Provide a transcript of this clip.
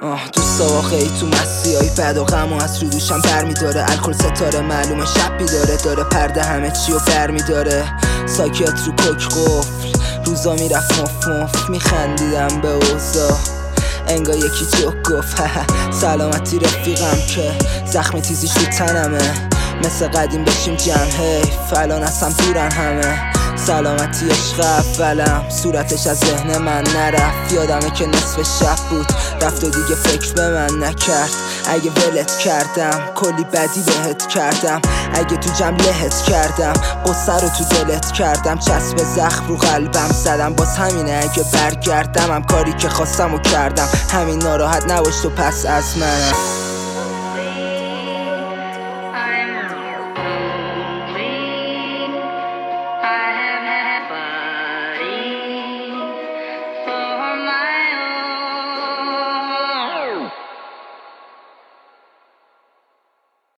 دوستا واقعی تو مسیحایی بد و غم و از رو دوشم بر میداره. الکل ستاره معلومه شب بیداره، داره پرده همه چی رو بر میداره. ساکت رو کوک قفل روزا میرفت مف مف، میخندیدم به اوضاع انگار یکی جوک گفت سلامتی رفیقم که زخم تیزیش رو تنمه. مثل قدیم بشیم جمع حیف الان اصلا دورن همه. سلامتی عشق اولم صورتش از ذهن من نرفت. یادمه که نصف شب بود رفت و دیگه فکر به من نکرد. اگه ولت کردم کلی بدی بهت کردم، اگه تو جمع لهت کردم قصه رو تو دلت کردم. چسب زخم رو قلبم زدم باز همینه اگه برگردم هم کاری که خواستم و کردم. همین ناراحت نباش تو پس از منم.